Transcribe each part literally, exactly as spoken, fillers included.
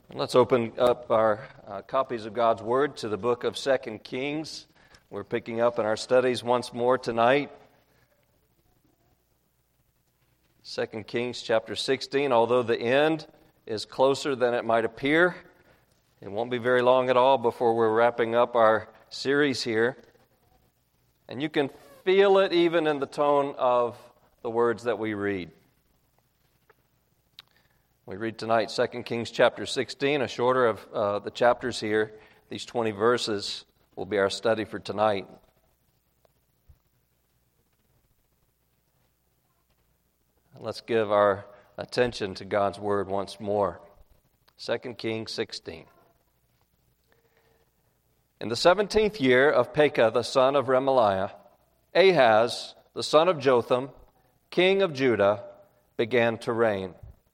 Let's open up our uh, copies of God's Word to the book of Second Kings. We're picking up in our studies once more tonight. Second Kings chapter sixteen, although the end is closer than it might appear, it won't be very long at all before we're wrapping up our series here. And you can feel it even in the tone of the words that we read. We read tonight Second Kings chapter sixteen, a shorter of uh, the chapters here. These twenty verses will be our study for tonight. Let's give our attention to God's Word once more. Second Kings sixteen. In the seventeenth year of Pekah the son of Remaliah, Ahaz the son of Jotham, king of Judah, began to reign.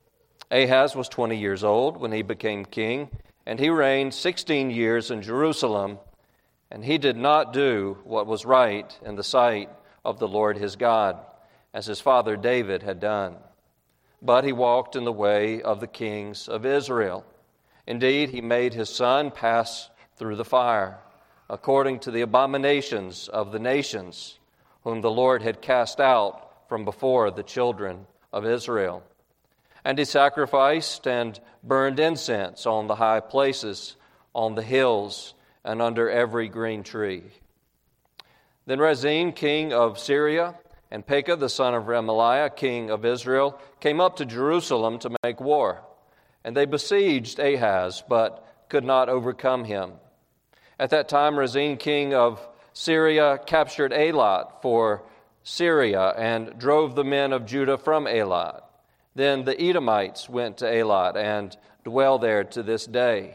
Ahaz was twenty years old when he became king, and he reigned sixteen years in Jerusalem, and he did not do what was right in the sight of the Lord his God, as his father David had done. But he walked in the way of the kings of Israel. Indeed, he made his son pass through the fire, according to the abominations of the nations, whom the Lord had cast out from before the children of Israel. And he sacrificed and burned incense on the high places, on the hills, and under every green tree. Then Rezin, king of Syria, and Pekah, the son of Remaliah, king of Israel, came up to Jerusalem to make war. And they besieged Ahaz, but could not overcome him. At that time, Rezin, king of Syria, captured Eilat for Syria and drove the men of Judah from Eilat. Then the Edomites went to Eilat and dwell there to this day.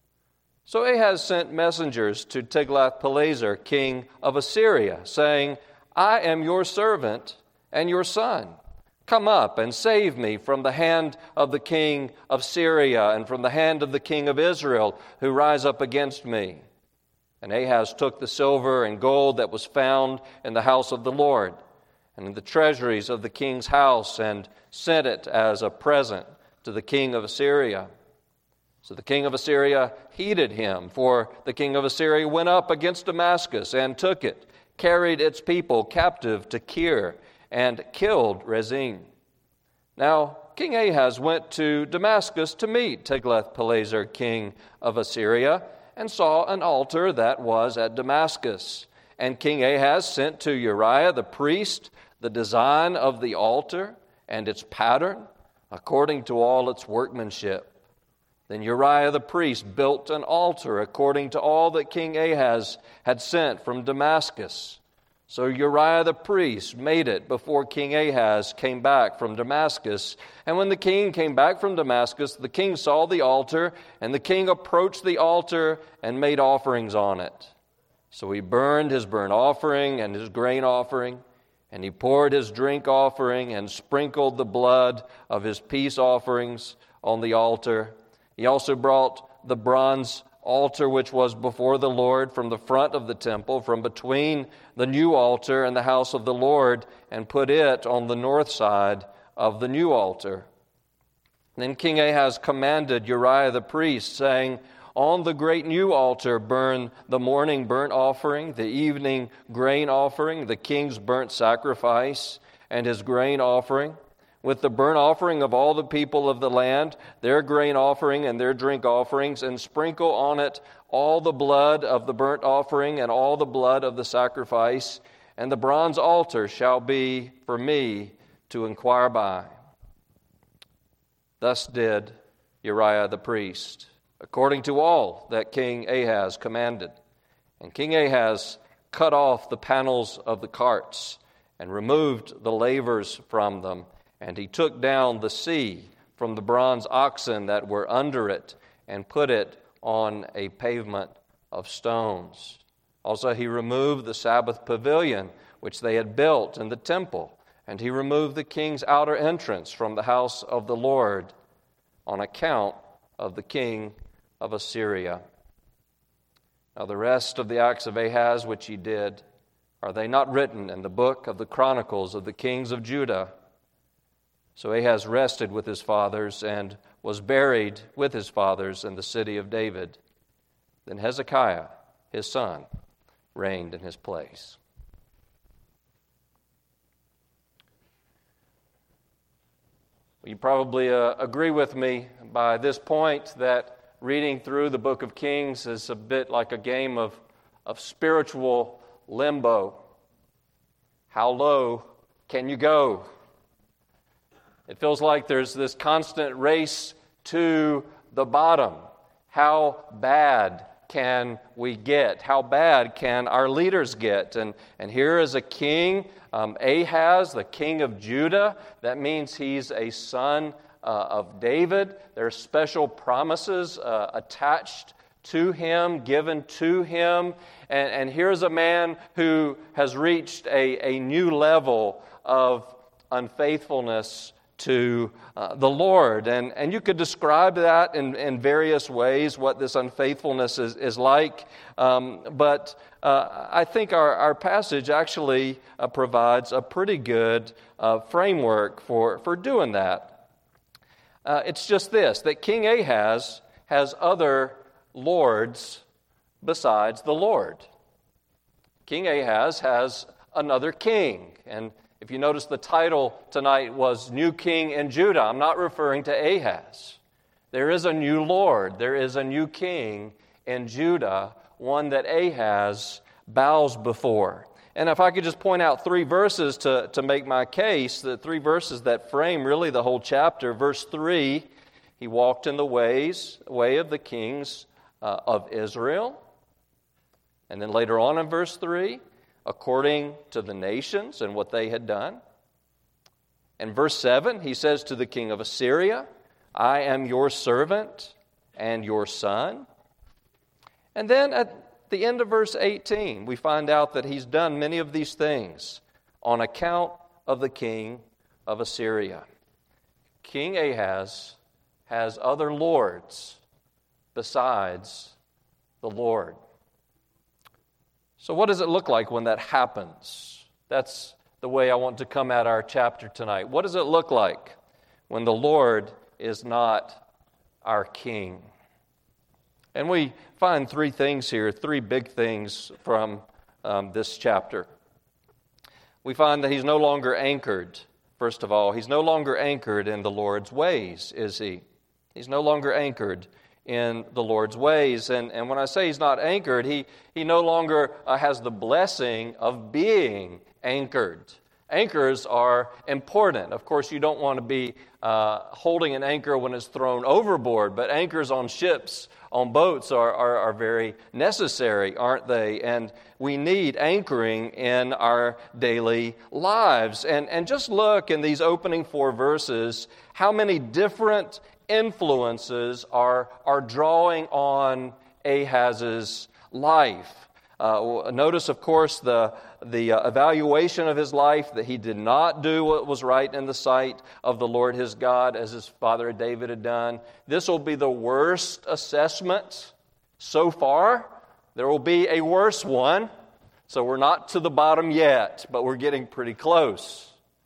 So Ahaz sent messengers to Tiglath-Pileser, king of Assyria, saying, I am your servant and your son. Come up and save me from the hand of the king of Syria and from the hand of the king of Israel, who rise up against me. And Ahaz took the silver and gold that was found in the house of the Lord and in the treasuries of the king's house, and sent it as a present to the king of Assyria. So the king of Assyria heeded him, for the king of Assyria went up against Damascus and took it, carried its people captive to Kir, and killed Rezin. Now King Ahaz went to Damascus to meet Tiglath-Pileser, king of Assyria, and saw an altar that was at Damascus. And King Ahaz sent to Uriah the priest the design of the altar and its pattern, according to all its workmanship. Then Uriah the priest built an altar according to all that King Ahaz had sent from Damascus. So Uriah the priest made it before King Ahaz came back from Damascus. And when the king came back from Damascus, the king saw the altar, and the king approached the altar and made offerings on it. So he burned his burnt offering and his grain offering, and he poured his drink offering and sprinkled the blood of his peace offerings on the altar. He also brought the bronze altar which was before the Lord from the front of the temple, from between the new altar and the house of the Lord, and put it on the north side of the new altar. Then King Ahaz commanded Uriah the priest, saying, On the great new altar burn the morning burnt offering, the evening grain offering, the king's burnt sacrifice, and his grain offering, with the burnt offering of all the people of the land, their grain offering and their drink offerings, and sprinkle on it all the blood of the burnt offering and all the blood of the sacrifice, and the bronze altar shall be for me to inquire by. Thus did Uriah the priest, according to all that King Ahaz commanded. And King Ahaz cut off the panels of the carts and removed the lavers from them. And he took down the sea from the bronze oxen that were under it and put it on a pavement of stones. Also he removed the Sabbath pavilion which they had built in the temple. And he removed the king's outer entrance from the house of the Lord on account of the king of Assyria. Now the rest of the acts of Ahaz which he did, are they not written in the book of the Chronicles of the kings of Judah? So Ahaz rested with his fathers and was buried with his fathers in the city of David. Then Hezekiah, his son, reigned in his place. You probably uh, agree with me by this point that reading through the book of Kings is a bit like a game of, of spiritual limbo. How low can you go? It feels like there's this constant race to the bottom. How bad can we get? How bad can our leaders get? And, and here is a king, um, Ahaz, the king of Judah. That means he's a son uh, of David. There are special promises uh, attached to him, given to him. And, and here's a man who has reached a, a new level of unfaithfulness to uh, the Lord. And, and you could describe that in, in various ways, what this unfaithfulness is, is like. Um, but uh, I think our, our passage actually uh, provides a pretty good uh, framework for, for doing that. Uh, it's just this, that King Ahaz has other lords besides the Lord. King Ahaz has another king. And if you notice, the title tonight was New King in Judah. I'm not referring to Ahaz. There is a new Lord. There is a new king in Judah, one that Ahaz bows before. And if I could just point out three verses to, to make my case, the three verses that frame really the whole chapter. Verse three, he walked in the ways, way of the kings uh, of Israel. And then later on in verse three, according to the nations and what they had done. In verse seven, he says to the king of Assyria, I am your servant and your son. And then at the end of verse eighteen, we find out that he's done many of these things on account of the king of Assyria. King Ahaz has other lords besides the Lord. So what does it look like when that happens? That's the way I want to come at our chapter tonight. What does it look like when the Lord is not our king? And we find three things here, three big things from um, this chapter. We find that he's no longer anchored, first of all. He's no longer anchored in the Lord's ways, is he? He's no longer anchored in the Lord's ways. And, and when I say he's not anchored, he, he no longer uh, has the blessing of being anchored. Anchors are important. Of course, you don't want to be uh, holding an anchor when it's thrown overboard, but anchors on ships, on boats are, are, are very necessary, aren't they? And we need anchoring in our daily lives. And, and just look in these opening four verses how many different influences are, are drawing on Ahaz's life. Uh, notice, of course, the, the uh, evaluation of his life, that he did not do what was right in the sight of the Lord his God, as his father David had done. This will be the worst assessment so far. There will be a worse one. So we're not to the bottom yet, but we're getting pretty close.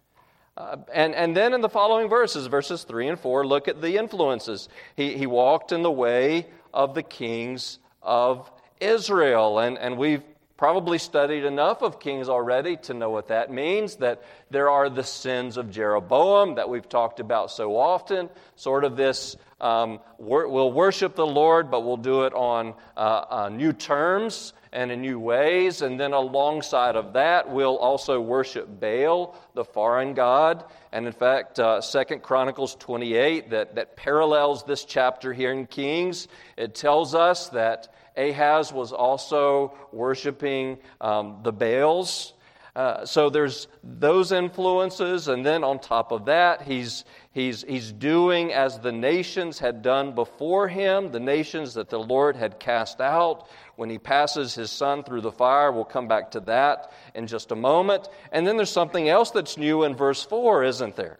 Uh, and, and then in the following verses, verses three and four, look at the influences. He, he walked in the way of the kings of Israel. And, and we've probably studied enough of kings already to know what that means, that there are the sins of Jeroboam that we've talked about so often, sort of this, um, wor- we'll worship the Lord, but we'll do it on uh, uh, new terms and in new ways. And then alongside of that, we'll also worship Baal, the foreign god. And in fact, uh, Second Chronicles twenty-eight, that, that parallels this chapter here in Kings, it tells us that Ahaz was also worshiping um, the Baals. Uh, so there's those influences, and then on top of that, he's he's he's doing as the nations had done before him, the nations that the Lord had cast out. When he passes his son through the fire, we'll come back to that in just a moment. And then there's something else that's new in verse four, isn't there?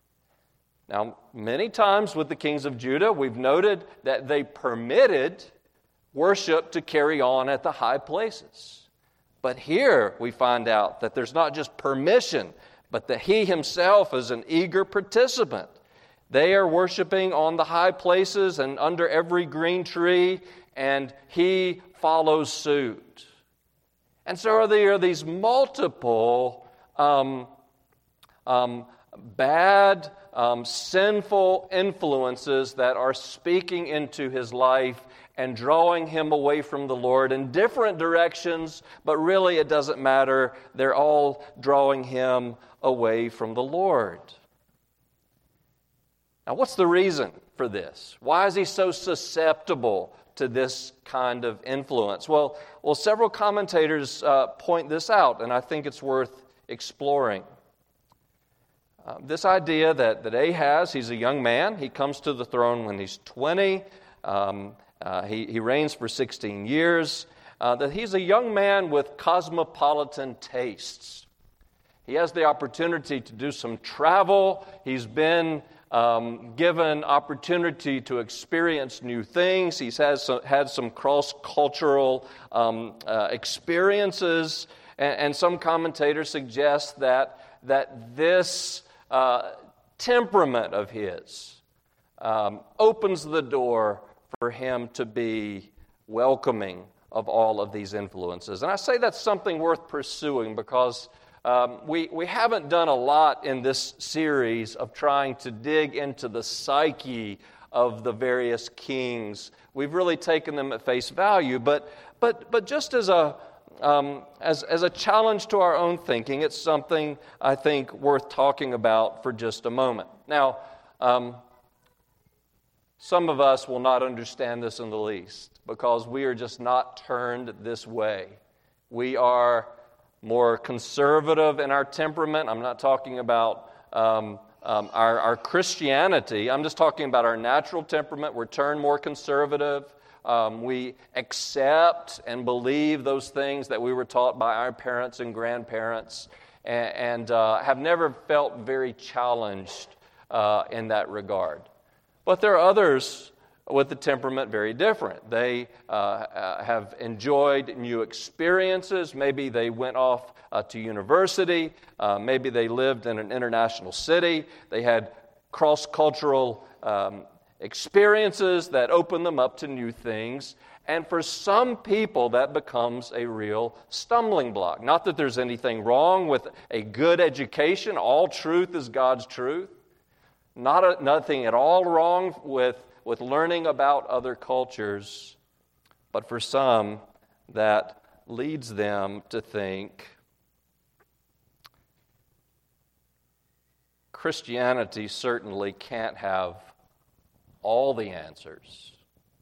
Now, many times with the kings of Judah, we've noted that they permitted worship to carry on at the high places. But here we find out that there's not just permission, but that he himself is an eager participant. They are worshiping on the high places and under every green tree, and he follows suit. And so there are these multiple um, um, bad, um, sinful influences that are speaking into his life and drawing him away from the Lord in different directions, but really it doesn't matter. They're all drawing him away from the Lord. Now, what's the reason for this? Why is he so susceptible to this kind of influence? Well, well, several commentators uh, point this out, and I think it's worth exploring. Uh, this idea that, that Ahaz, he's a young man, he comes to the throne when he's twenty, um, uh, he, he reigns for sixteen years, uh, that he's a young man with cosmopolitan tastes. He has the opportunity to do some travel. He's been Um, given opportunity to experience new things. He's has some, had some cross-cultural um, uh, experiences, and, and some commentators suggest that, that this uh, temperament of his um, opens the door for him to be welcoming of all of these influences. And I say that's something worth pursuing because Um, we, we haven't done a lot in this series of trying to dig into the psyche of the various kings. We've really taken them at face value, but but but just as a um, as as a challenge to our own thinking, it's something I think worth talking about for just a moment. Now, um, some of us will not understand this in the least because we are just not turned this way. We are more conservative in our temperament. I'm not talking about um, um, our, our Christianity. I'm just talking about our natural temperament. We're turned more conservative. Um, we accept and believe those things that we were taught by our parents and grandparents, and, and uh, have never felt very challenged uh, in that regard. But there are others with the temperament very different. They uh, uh, have enjoyed new experiences. Maybe they went off uh, to university. Uh, maybe they lived in an international city. They had cross-cultural um, experiences that opened them up to new things. And for some people, that becomes a real stumbling block. Not that there's anything wrong with a good education. All truth is God's truth. Not a, nothing at all wrong with with learning about other cultures, but for some, that leads them to think Christianity certainly can't have all the answers.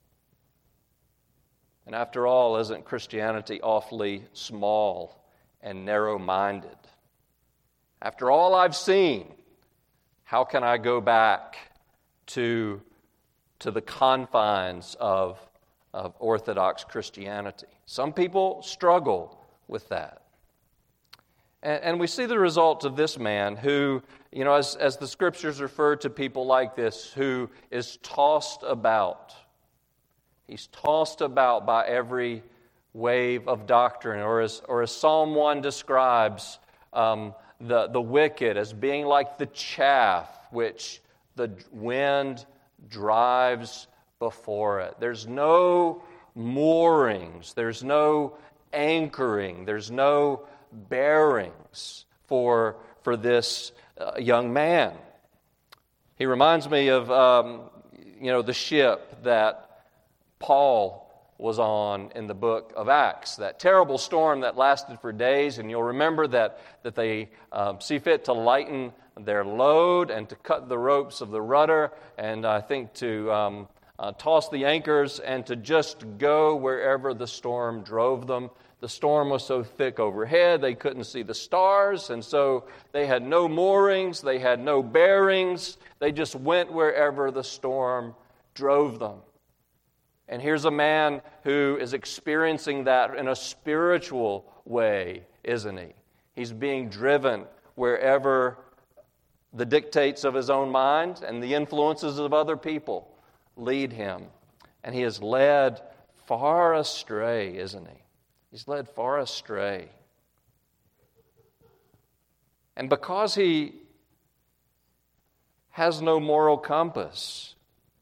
And after all, isn't Christianity awfully small and narrow-minded? After all I've seen, how can I go back to to the confines of, of Orthodox Christianity? Some people struggle with that. And, and we see the result of this man who, you know, as, as the Scriptures refer to people like this, who is tossed about. He's tossed about by every wave of doctrine, or as, or as Psalm one describes um, the, the wicked as being like the chaff which the wind drives before it. There's no moorings, there's no anchoring, there's no bearings for, for this uh, young man. He reminds me of um, you know the ship that Paul was on in the book of Acts, that terrible storm that lasted for days, and you'll remember that, that they um, see fit to lighten their load and to cut the ropes of the rudder, and I think to um, uh, toss the anchors and to just go wherever the storm drove them. The storm was so thick overhead they couldn't see the stars, and so they had no moorings, they had no bearings, they just went wherever the storm drove them. And here's a man who is experiencing that in a spiritual way, isn't he? He's being driven wherever the dictates of his own mind and the influences of other people lead him. And he is led far astray, isn't he? He's led far astray. And because he has no moral compass.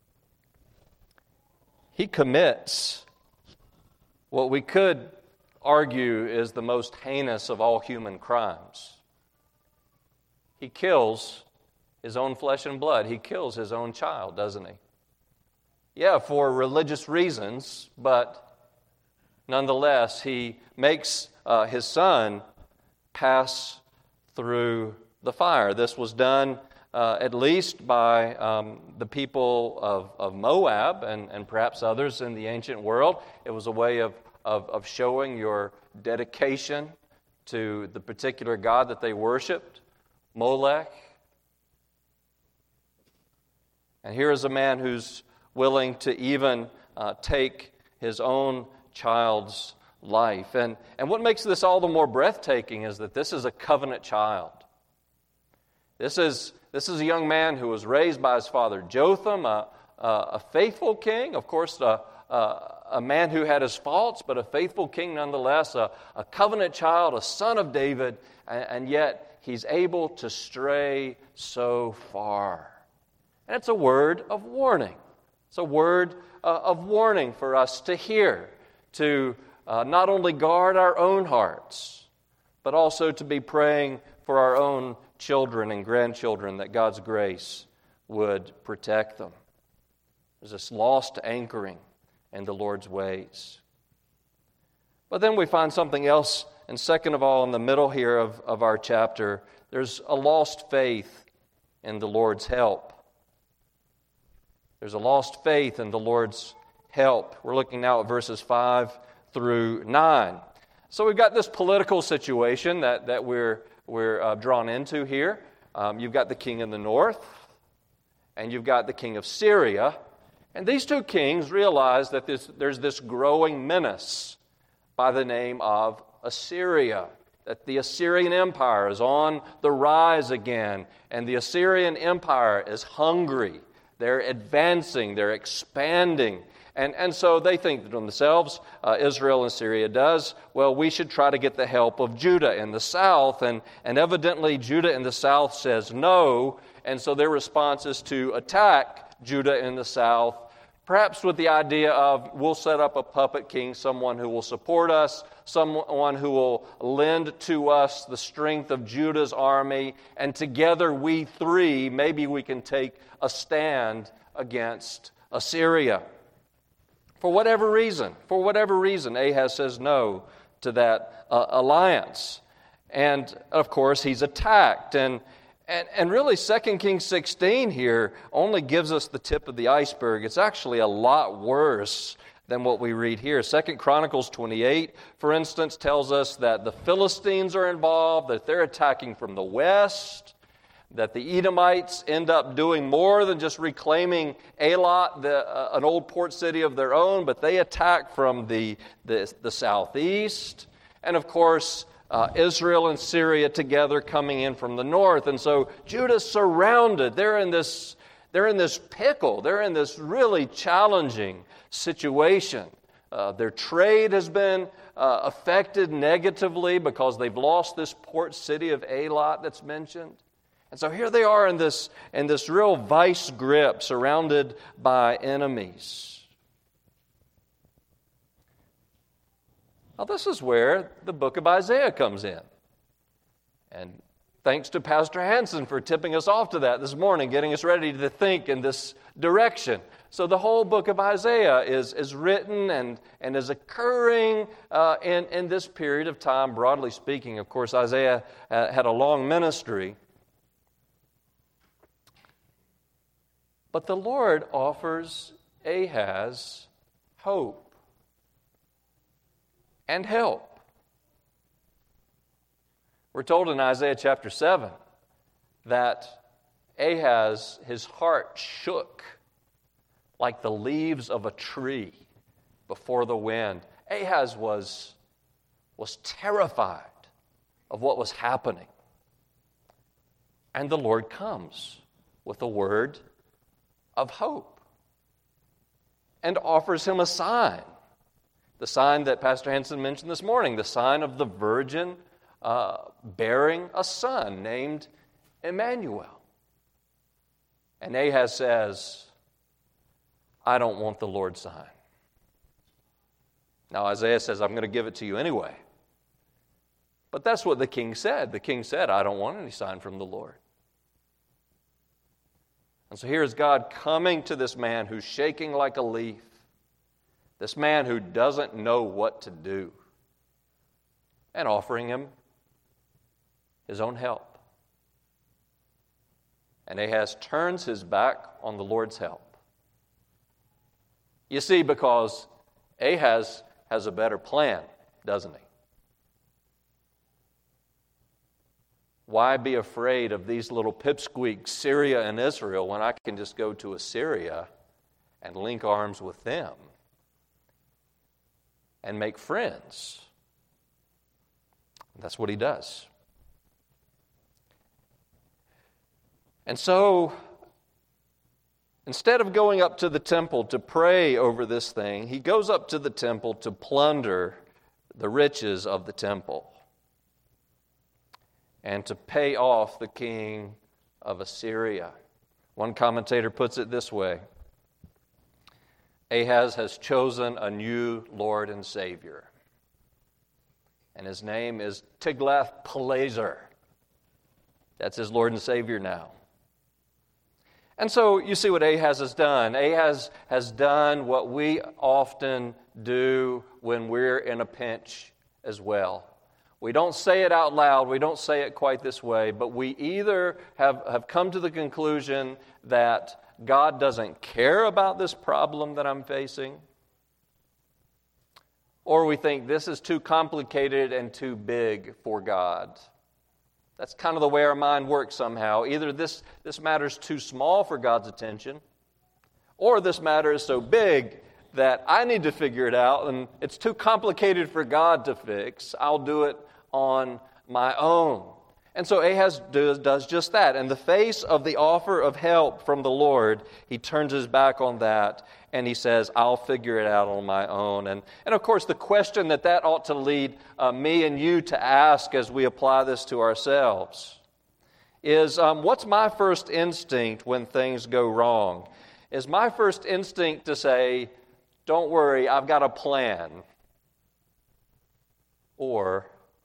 He commits what we could argue is the most heinous of all human crimes. He kills his own flesh and blood. He kills his own child, doesn't he? Yeah, for religious reasons, but nonetheless, he makes uh, his son pass through the fire. This was done uh, at least by um, the people of, of Moab and, and perhaps others in the ancient world. It was a way of, of, of showing your dedication to the particular god that they worshipped, Molech. And here is a man who's willing to even uh, take his own child's life. And, and what makes this all the more breathtaking is that this is a covenant child. This is, this is a young man who was raised by his father Jotham, a, a, a faithful king, of course, a, a, a man who had his faults, but a faithful king nonetheless, a, a covenant child, a son of David, and, and yet he's able to stray so far. And it's a word of warning. It's a word uh, of warning for us to hear, to uh, not only guard our own hearts, but also to be praying for our own children and grandchildren that God's grace would protect them. There's this lost anchoring in the Lord's ways. But then we find something else, and second of all, in the middle here of, of our chapter, there's a lost faith in the Lord's help. There's a lost faith in the Lord's help. We're looking now at verses five through nine. So we've got this political situation that, that we're, we're uh, drawn into here. Um, you've got the king in the north, and you've got the king of Syria. And these two kings realize that this, there's this growing menace by the name of Assyria, that the Assyrian Empire is on the rise again, and the Assyrian Empire is hungry. They're advancing, they're expanding. And, and so they think to themselves, uh, Israel and Syria does, well, we should try to get the help of Judah in the south. And, and evidently Judah in the south says no, and so their response is to attack Judah in the south, perhaps with the idea of we'll set up a puppet king, someone who will support us, someone who will lend to us the strength of Judah's army, and together we three, maybe we can take a stand against Assyria. For whatever reason, for whatever reason, Ahaz says no to that uh, alliance. And, of course, he's attacked. And, and, and really, Second Kings sixteen here only gives us the tip of the iceberg. It's actually a lot worse than what we read here. Second Chronicles twenty-eight, for instance, tells us that the Philistines are involved, that they're attacking from the west, that the Edomites end up doing more than just reclaiming Eilat, the, uh, an old port city of their own, but they attack from the, the, the southeast. And of course, uh, Israel and Syria together coming in from the north. And so Judah's surrounded. They're in this, they're in this pickle. They're in this really challenging situation. Uh, their trade has been uh, affected negatively because they've lost this port city of Eilat that's mentioned. And so here they are in this, in this real vice grip, surrounded by enemies. Now this is where the book of Isaiah comes in. And thanks to Pastor Hansen for tipping us off to that this morning, getting us ready to think in this direction. So the whole book of Isaiah is, is written and, and is occurring uh, in, in this period of time, broadly speaking. Of course, Isaiah uh, had a long ministry. But the Lord offers Ahaz hope and help. We're told in Isaiah chapter seven that Ahaz, his heart shook like the leaves of a tree before the wind. Ahaz was, was terrified of what was happening. And the Lord comes with a word of hope and offers him a sign. The sign that Pastor Hansen mentioned this morning, the sign of the virgin uh, bearing a son named Emmanuel. And Ahaz says, I don't want the Lord's sign. Now Isaiah says, I'm going to give it to you anyway. But that's what the king said. The king said, I don't want any sign from the Lord. And so here's God coming to this man who's shaking like a leaf, this man who doesn't know what to do, and offering him his own help. And Ahaz turns his back on the Lord's help. You see, because Ahaz has a better plan, doesn't he? Why be afraid of these little pipsqueaks, Syria and Israel, when I can just go to Assyria and link arms with them and make friends? And that's what he does. And so, instead of going up to the temple to pray over this thing, he goes up to the temple to plunder the riches of the temple and to pay off the king of Assyria. One commentator puts it this way: Ahaz has chosen a new Lord and Savior, and his name is Tiglath-Pileser. That's his Lord and Savior now. And so you see what Ahaz has done. Ahaz has done what we often do when we're in a pinch as well. We don't say it out loud, we don't say it quite this way, but we either have, have come to the conclusion that God doesn't care about this problem that I'm facing, or we think this is too complicated and too big for God. That's kind of the way our mind works somehow. Either this, this matter is too small for God's attention, or this matter is so big that I need to figure it out, and it's too complicated for God to fix. I'll do it on my own. And so Ahaz does, does just that. In the face of the offer of help from the Lord, he turns his back on that, and he says, I'll figure it out on my own. And, and of course, the question that that ought to lead uh, me and you to ask as we apply this to ourselves is, um, what's my first instinct when things go wrong? Is my first instinct to say, don't worry, I've got a plan? Or,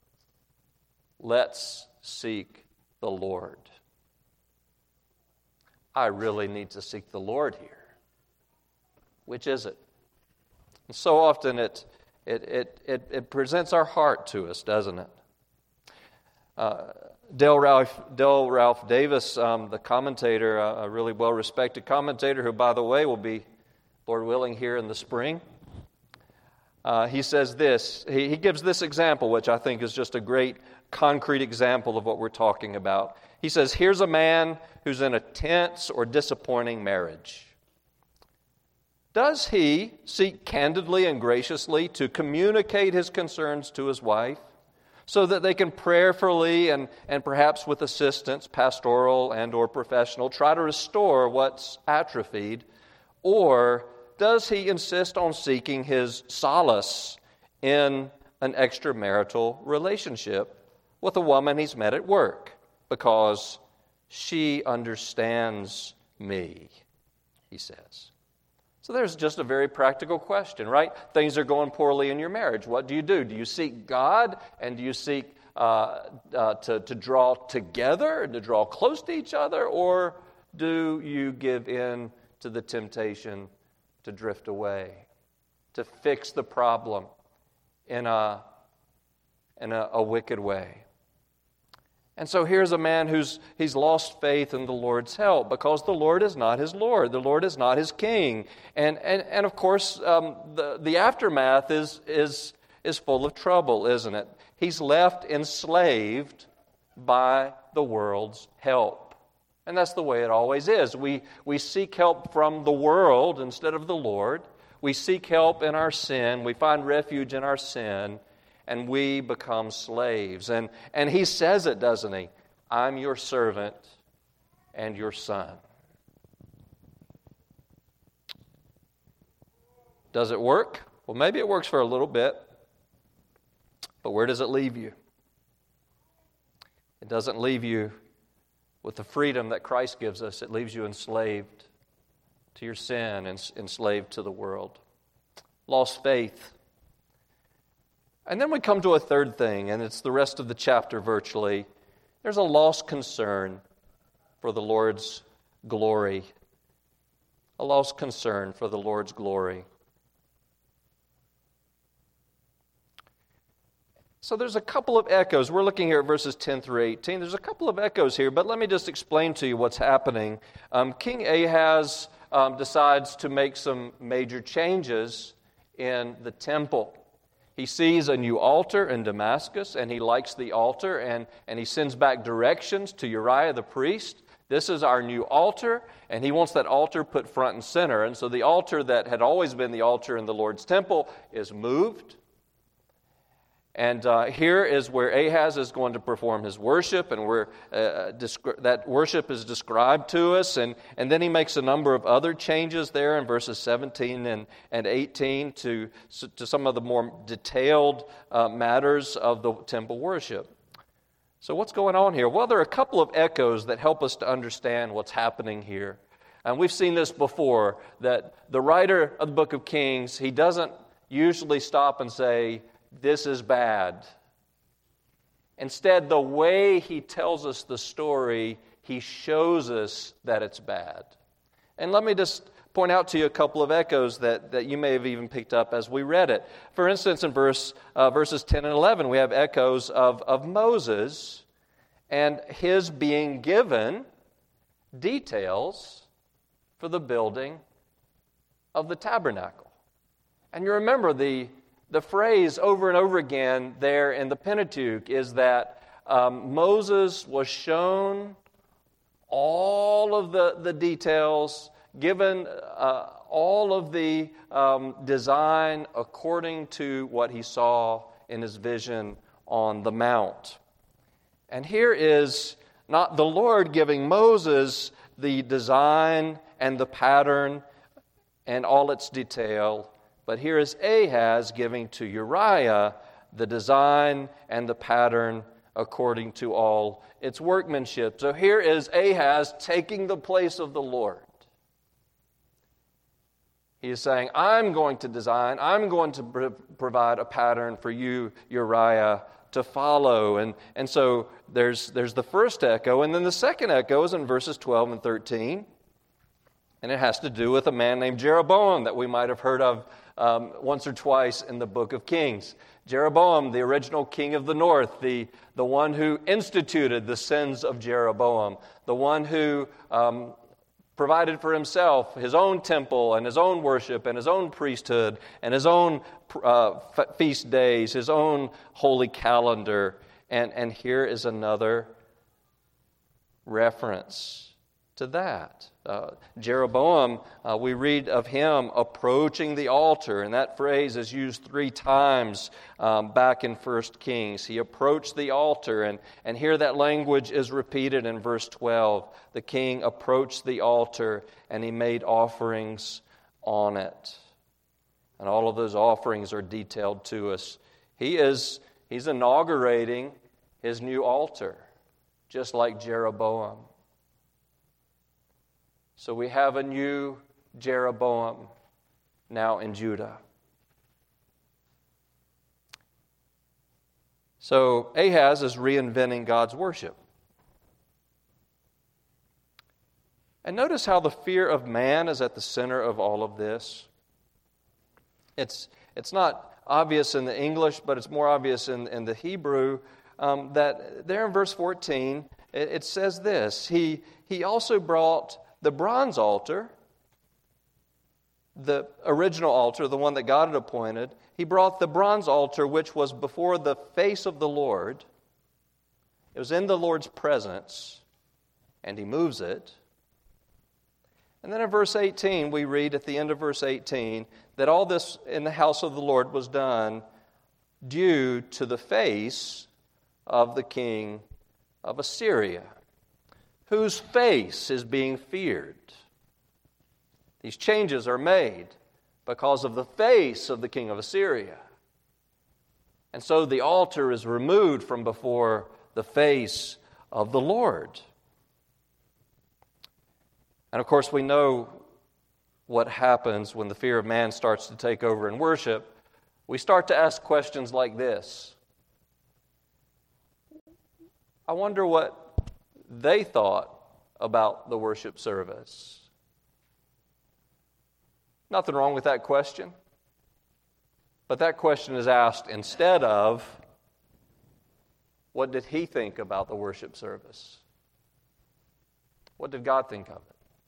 let's seek the Lord? I really need to seek the Lord here. Which is it? And so often it, it, it, it, it presents our heart to us, doesn't it? Uh, Dale Ralph, Dale Ralph Davis, um, the commentator, uh, a really well-respected commentator who, by the way, will be, Lord willing, here in the spring. Uh, he says this, he, he gives this example, which I think is just a great concrete example of what we're talking about. He says, here's a man who's in a tense or disappointing marriage. Does he seek candidly and graciously to communicate his concerns to his wife so that they can prayerfully and, and perhaps with assistance, pastoral and or professional, try to restore what's atrophied? Or does he insist on seeking his solace in an extramarital relationship with a woman he's met at work because she understands me, he says. So there's just a very practical question, right? Things are going poorly in your marriage. What do you do? Do you seek God and do you seek uh, uh, to, to draw together and to draw close to each other? Or do you give in to the temptation to drift away, to fix the problem in a, in a, a wicked way? And so here's a man who's he's lost faith in the Lord's help because the Lord is not his Lord. The Lord is not his king. And and, and of course, um, the, the aftermath is, is, is full of trouble, isn't it? He's left enslaved by the world's help. And that's the way it always is. We, we seek help from the world instead of the Lord. We seek help in our sin. We find refuge in our sin. And we become slaves. And, and he says it, doesn't he? I'm your servant and your son. Does it work? Well, maybe it works for a little bit. But where does it leave you? It doesn't leave you with the freedom that Christ gives us, it leaves you enslaved to your sin and enslaved to the world. Lost faith. And then we come to a third thing, and it's the rest of the chapter virtually. There's a lost concern for the Lord's glory. A lost concern for the Lord's glory. So there's a couple of echoes. We're looking here at verses ten through eighteen. There's a couple of echoes here, but let me just explain to you what's happening. Um, King Ahaz um, decides to make some major changes in the temple. He sees a new altar in Damascus, and he likes the altar, and, and he sends back directions to Uriah the priest. This is our new altar, and he wants that altar put front and center. And so the altar that had always been the altar in the Lord's temple is moved. And uh, here is where Ahaz is going to perform his worship, and where uh, descri- that worship is described to us. And, and then he makes a number of other changes there in verses seventeen and, and eighteen to, to some of the more detailed uh, matters of the temple worship. So what's going on here? Well, there are a couple of echoes that help us to understand what's happening here. And we've seen this before, that the writer of the book of Kings, he doesn't usually stop and say, this is bad. Instead, the way he tells us the story, he shows us that it's bad. And let me just point out to you a couple of echoes that, that you may have even picked up as we read it. For instance, in verse uh, verses ten and eleven, we have echoes of, of Moses and his being given details for the building of the tabernacle. And you remember the The phrase over and over again there in the Pentateuch is that um, Moses was shown all of the, the details, given uh, all of the um, design according to what he saw in his vision on the mount. And here is not the Lord giving Moses the design and the pattern and all its detail, but here is Ahaz giving to Uriah the design and the pattern according to all its workmanship. So here is Ahaz taking the place of the Lord. He is saying, I'm going to design, I'm going to pr- provide a pattern for you, Uriah, to follow. And, and so there's, there's the first echo, and then the second echo is in verses twelve and thirteen. And it has to do with a man named Jeroboam that we might have heard of um, once or twice in the book of Kings. Jeroboam, the original king of the north, the, the one who instituted the sins of Jeroboam, the one who um, provided for himself his own temple and his own worship and his own priesthood and his own uh, f- feast days, his own holy calendar. And, and here is another reference to that. Uh, Jeroboam, uh, we read of him approaching the altar, and that phrase is used three times um, back in First Kings. He approached the altar, and, and here that language is repeated in verse twelve. The king approached the altar, and he made offerings on it. And all of those offerings are detailed to us. He is he's inaugurating his new altar, just like Jeroboam. So we have a new Jeroboam now in Judah. So Ahaz is reinventing God's worship. And notice how the fear of man is at the center of all of this. It's, it's not obvious in the English, but it's more obvious in, in the Hebrew, um, that there in verse fourteen, it, it says this, He, he also brought the bronze altar, the original altar, the one that God had appointed, he brought the bronze altar which was before the face of the Lord. It was in the Lord's presence, and he moves it. And then in verse eighteen, we read at the end of verse eighteen that all this in the house of the Lord was done due to the face of the king of Assyria, whose face is being feared. These changes are made because of the face of the king of Assyria. And so the altar is removed from before the face of the Lord. And of course, we know what happens when the fear of man starts to take over in worship. We start to ask questions like this. I wonder what they thought about the worship service. Nothing wrong with that question. But that question is asked instead of, what did he think about the worship service? What did God think of it?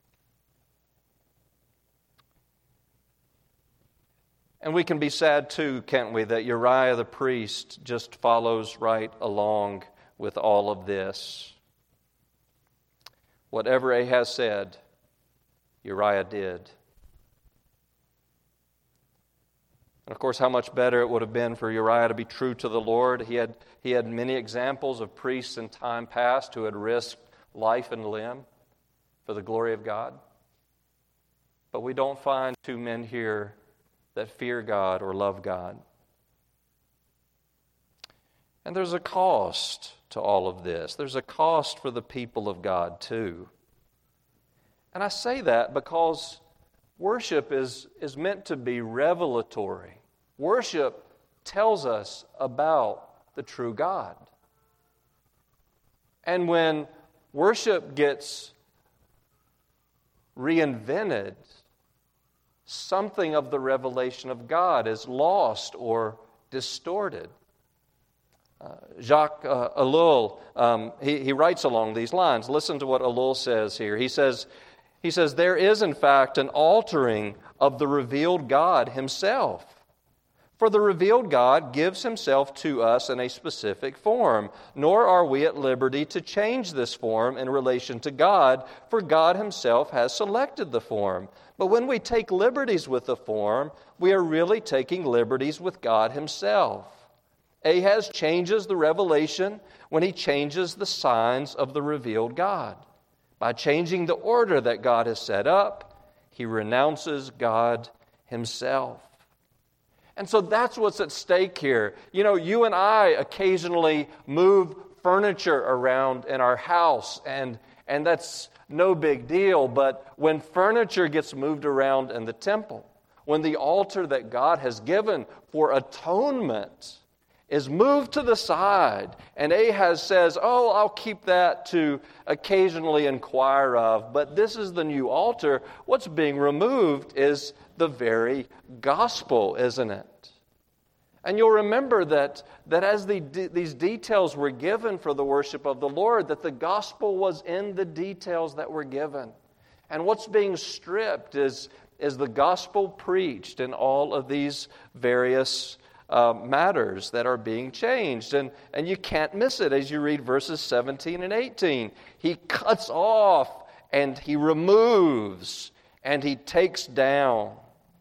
And we can be sad too, can't we, that Uriah the priest just follows right along with all of this. Whatever Ahaz said, Uriah did. And of course, how much better it would have been for Uriah to be true to the Lord. He had, he had many examples of priests in time past who had risked life and limb for the glory of God. But we don't find two men here that fear God or love God. And there's a cost to all of this. There's a cost for the people of God too. And I say that because worship is, is meant to be revelatory. Worship tells us about the true God. And when worship gets reinvented, something of the revelation of God is lost or distorted. Uh, Jacques uh, Ellul, um, he, he writes along these lines. Listen to what Ellul says here. He says, he says, there is in fact an altering of the revealed God himself. For the revealed God gives himself to us in a specific form, nor are we at liberty to change this form in relation to God, for God himself has selected the form. But when we take liberties with the form, we are really taking liberties with God himself. Ahaz changes the revelation when he changes the signs of the revealed God. By changing the order that God has set up, he renounces God himself. And so that's what's at stake here. You know, you and I occasionally move furniture around in our house, and, and that's no big deal. But when furniture gets moved around in the temple, when the altar that God has given for atonement is moved to the side, and Ahaz says, oh, I'll keep that to occasionally inquire of, but this is the new altar, what's being removed is the very gospel, isn't it? And you'll remember that, that as the, these details were given for the worship of the Lord, that the gospel was in the details that were given. And what's being stripped is, is the gospel preached in all of these various Uh, matters that are being changed. And, and you can't miss it as you read verses seventeen and eighteen. He cuts off and he removes and he takes down.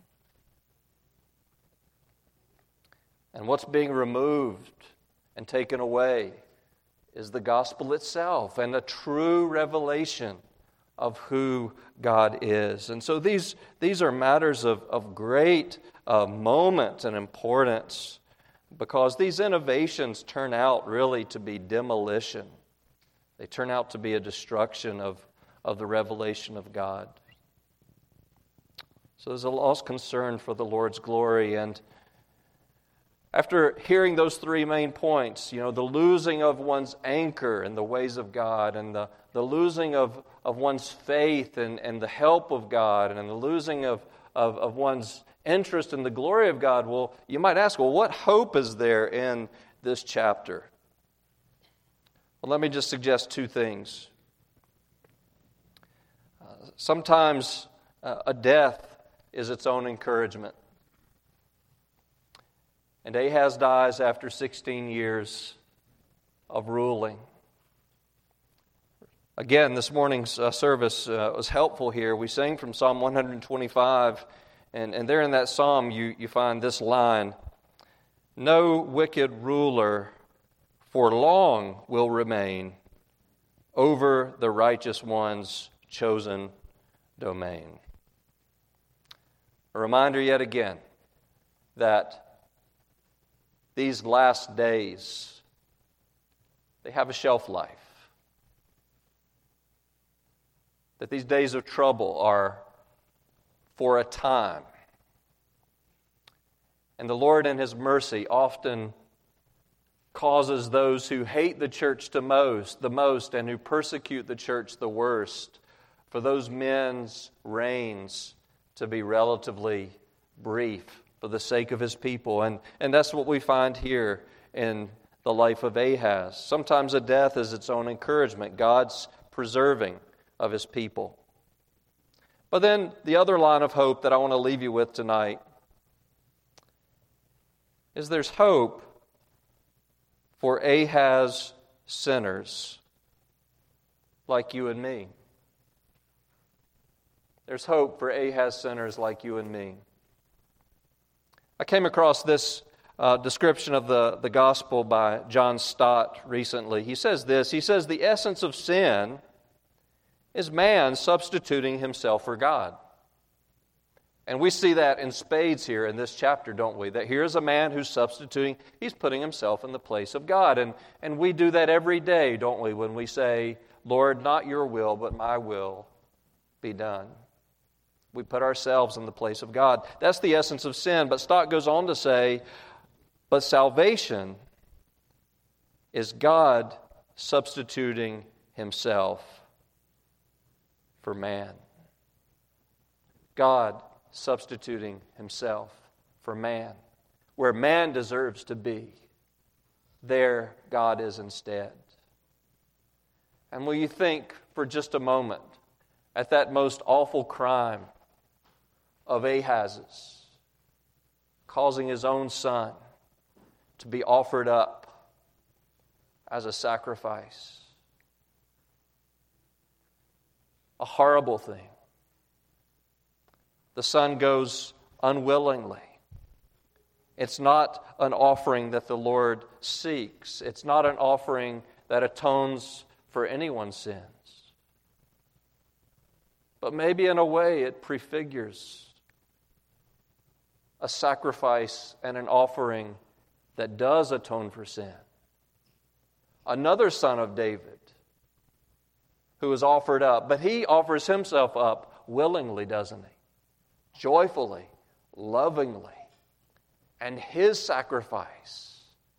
And what's being removed and taken away is the gospel itself and a true revelation of who God is. And so these, these are matters of, of great uh, moment and importance, because these innovations turn out really to be demolition. They turn out to be a destruction of, of the revelation of God. So there's a lost concern for the Lord's glory. And after hearing those three main points, you know, the losing of one's anchor in the ways of God, and the, the losing of, of one's faith and, and the help of God, and the losing of, of, of one's interest in the glory of God, well, you might ask, well, what hope is there in this chapter? Well, let me just suggest two things. Uh, sometimes uh, a death is its own encouragement. And Ahaz dies after sixteen years of ruling. Again, this morning's uh, service uh, was helpful here. We sang from Psalm one twenty-five, and, and there in that psalm you, you find this line, "No wicked ruler for long will remain over the righteous one's chosen domain." A reminder yet again that these last days, they have a shelf life. that these days of trouble are for a time. And the Lord in His mercy often causes those who hate the church the most, the most and who persecute the church the worst, for those men's reigns to be relatively brief for the sake of His people. And, and that's what we find here in the life of Ahaz. Sometimes a death is its own encouragement, God's preserving of His people. But then the other line of hope that I want to leave you with tonight is there's hope for Ahaz sinners like you and me. There's hope for Ahaz sinners like you and me. I came across this uh, description of the, the gospel by John Stott recently. He says this, he says, the essence of sin is man substituting himself for God. And we see that in spades here in this chapter, don't we? That here's a man who's substituting, he's putting himself in the place of God. And, and we do that every day, don't we, when we say, Lord, not your will, but my will be done. We put ourselves in the place of God. That's the essence of sin. But Stott goes on to say, but salvation is God substituting Himself for man. God substituting Himself for man. Where man deserves to be, there God is instead. And will you think for just a moment at that most awful crime of Ahaz's, causing his own son to be offered up as a sacrifice. A horrible thing. The son goes unwillingly. It's not an offering that the Lord seeks. It's not an offering that atones for anyone's sins. But maybe in a way it prefigures a sacrifice and an offering that does atone for sin. Another son of David who is offered up, but he offers himself up willingly, doesn't he? Joyfully, lovingly. And his sacrifice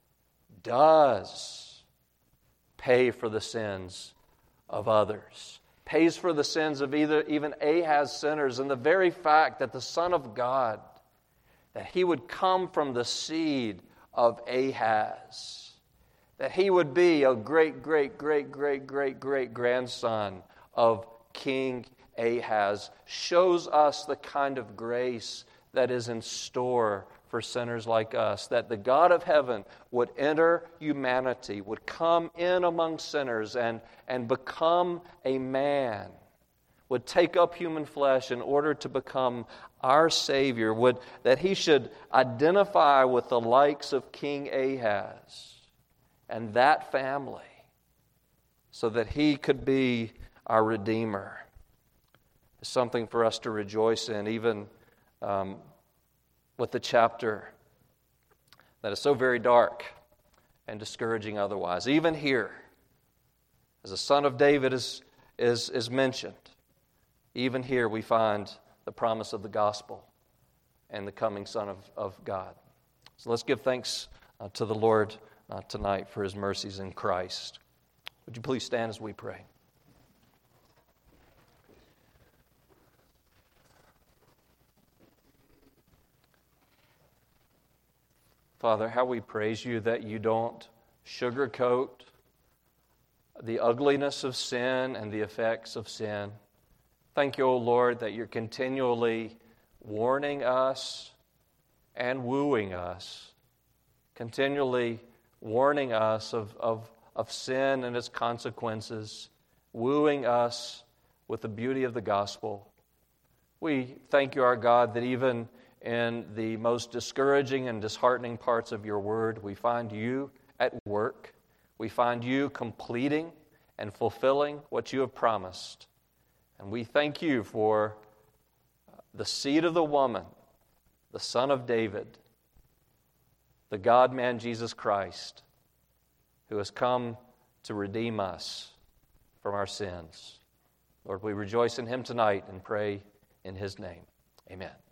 does pay for the sins of others. Pays for the sins of either even Ahaz sinners. And the very fact that the Son of God, that He would come from the seed of Ahaz, that He would be a great, great, great, great, great, great grandson of King Ahaz, shows us the kind of grace that is in store for sinners like us, that the God of heaven would enter humanity, would come in among sinners and, and become a man, would take up human flesh in order to become our Savior, would that He should identify with the likes of King Ahaz and that family so that He could be our Redeemer. It's something for us to rejoice in, even um, with the chapter that is so very dark and discouraging otherwise. Even here, as the Son of David is, is, is mentioned, even here we find the promise of the gospel and the coming Son of, of God. So let's give thanks uh, to the Lord uh, tonight for His mercies in Christ. Would you please stand as we pray? Father, how we praise You that You don't sugarcoat the ugliness of sin and the effects of sin. Thank You, O Lord, that You're continually warning us and wooing us, continually warning us of, of, of sin and its consequences, wooing us with the beauty of the gospel. We thank You, our God, that even in the most discouraging and disheartening parts of Your word, we find You at work. We find You completing and fulfilling what You have promised. And we thank You for the seed of the woman, the Son of David, the God-man Jesus Christ, who has come to redeem us from our sins. Lord, we rejoice in him tonight and pray in his name. Amen.